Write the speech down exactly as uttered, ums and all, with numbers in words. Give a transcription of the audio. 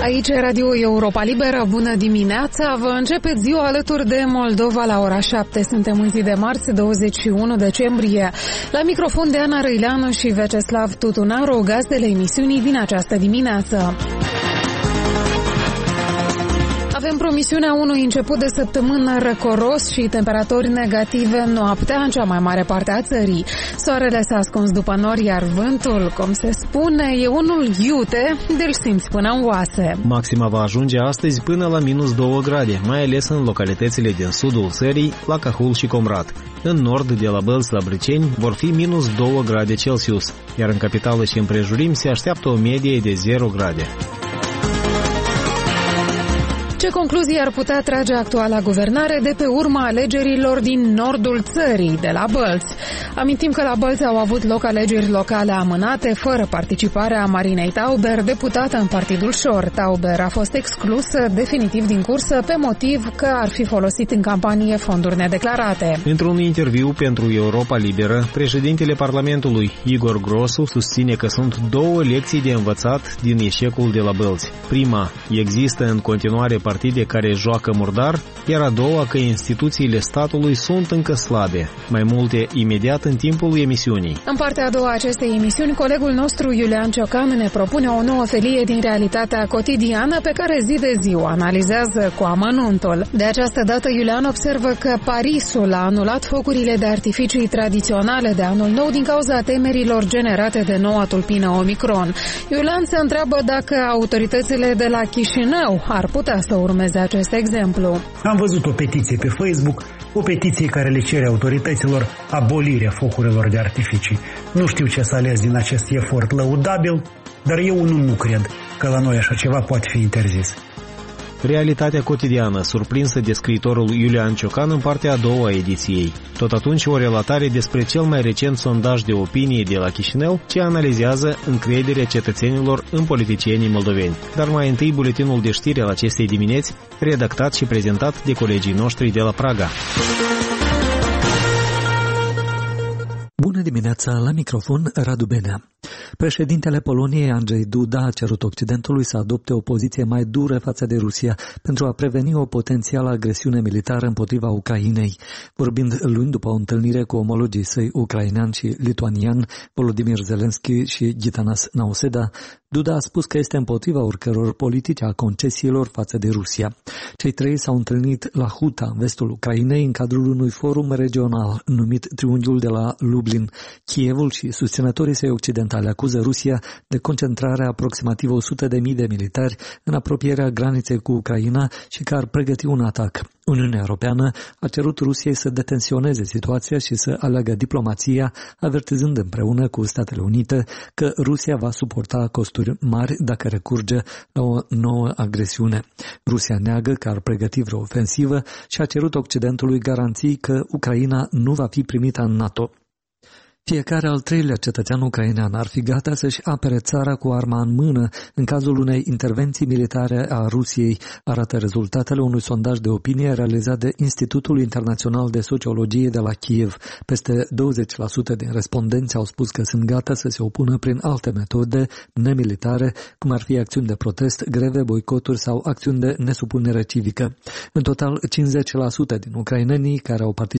Aici e Radio Europa Liberă, bună dimineața, vă începeți ziua alături de Moldova la ora șapte, suntem în zi de marți, douăzeci și unu decembrie. La microfon de Ana Răileanu și Veceslav Tutunaru, gazdele emisiunii din această dimineață. Avem promisiunea unui început de săptămână răcoros și temperaturi negative noaptea în cea mai mare parte a țării. Soarele s-a ascuns după nori, iar vântul, cum se spune, e unul iute, de-l simți până în oase. Maxima va ajunge astăzi până la minus două grade, mai ales în localitățile din sudul țării, la Cahul și Comrat. În nord, de la Bălți la Brăceni, vor fi minus două grade Celsius, iar în capitală și împrejurim se așteaptă o medie de zero grade. Ce concluzii ar putea trage actuala guvernare de pe urma alegerilor din nordul țării, de la Bălți? Amintim că la Bălți au avut loc alegeri locale amânate, fără participarea Marinei Tauber, deputată în Partidul Șor. Tauber a fost exclusă definitiv din cursă pe motiv că ar fi folosit în campanie fonduri nedeclarate. Într-un interviu pentru Europa Liberă, președintele Parlamentului, Igor Grosu, susține că sunt două lecții de învățat din eșecul de la Bălți. Prima, există în continuare partide care joacă murdar, iar a doua că instituțiile statului sunt încă slabe. Mai multe imediat în timpul emisiunii. În partea a doua a acestei emisiuni, colegul nostru Iulian Ciocan ne propune o nouă felie din realitatea cotidiană pe care zi de zi o analizează cu amănuntul. De această dată, Iulian observă că Parisul a anulat focurile de artificii tradiționale de anul nou din cauza temerilor generate de noua tulpină Omicron. Iulian se întreabă dacă autoritățile de la Chișinău ar putea să urmeze acest exemplu. Am văzut o petiție pe Facebook, o petiție care le cere autorităților abolirea focurilor de artificii. Nu știu ce să ales din acest efort lăudabil, dar eu nu, nu cred că la noi așa ceva poate fi interzis. Realitatea cotidiană, surprinsă de scriitorul Iulian Ciocan în partea a doua a ediției. Tot atunci o relatare despre cel mai recent sondaj de opinie de la Chișinău, ce analizează încrederea cetățenilor în politicienii moldoveni. Dar mai întâi buletinul de știri al acestei dimineți, redactat și prezentat de colegii noștri de la Praga. Bună dimineața, la microfon Radu Benea. Președintele Poloniei, Andrzej Duda, a cerut Occidentului să adopte o poziție mai dură față de Rusia pentru a preveni o potențială agresiune militară împotriva Ucrainei. Vorbind luni după o întâlnire cu omologii săi ucrainean și lituanian, Volodymyr Zelensky și Gitanas Nauseda, Duda a spus că este împotriva oricăror politici a concesiilor față de Rusia. Cei trei s-au întâlnit la Huta, în vestul Ucrainei, în cadrul unui forum regional numit Triunghiul de la Lublin. Kievul și susținătorii săi occidentali acuză Rusia de concentrarea aproximativ o sută de mii de militari în apropierea graniței cu Ucraina și că ar pregăti un atac. Uniunea Europeană a cerut Rusiei să detensioneze situația și să aleagă diplomația, avertizând împreună cu Statele Unite că Rusia va suporta costuri mari dacă recurge la o nouă agresiune. Rusia neagă că ar pregăti vreo ofensivă și a cerut Occidentului garanții că Ucraina nu va fi primită în NATO. Fiecare al treilea cetățean ucrainean ar fi gata să-și apere țara cu arma în mână în cazul unei intervenții militare a Rusiei, arată rezultatele unui sondaj de opinie realizat de Institutul Internațional de Sociologie de la Kiev. Peste douăzeci la sută din respondenți au spus că sunt gata să se opună prin alte metode nemilitare, cum ar fi acțiuni de protest, greve, boicoturi sau acțiuni de nesupunere civică. În total, cincizeci la sută din ucrainenii care au participat